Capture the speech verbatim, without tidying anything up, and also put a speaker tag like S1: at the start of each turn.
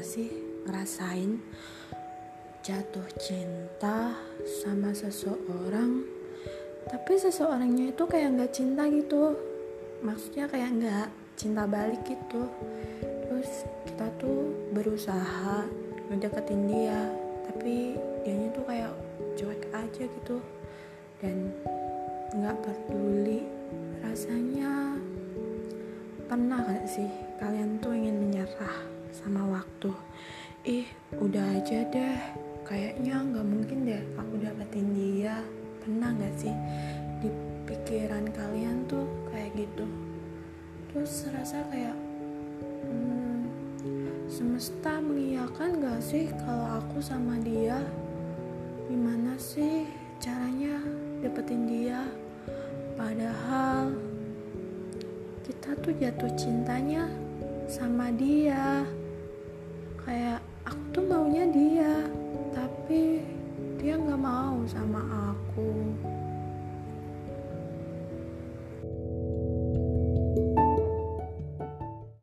S1: gak sih ngerasain jatuh cinta sama seseorang, tapi seseorangnya itu kayak gak cinta gitu, maksudnya kayak gak cinta balik gitu. Terus kita tuh berusaha ngedeketin dia, tapi dianya tuh kayak cuek aja gitu dan gak peduli. Rasanya pernah gak sih kalian tuh ingin menyerah sama waktu? Ih udah aja deh, kayaknya gak mungkin deh aku dapetin dia. Pernah gak sih di pikiran kalian tuh kayak gitu? Terus rasa kayak hmm, semesta mengiyakan gak sih kalau aku sama dia? Gimana sih caranya dapetin dia? Padahal kita tuh jatuh cintanya sama dia. Kayak aku tuh maunya dia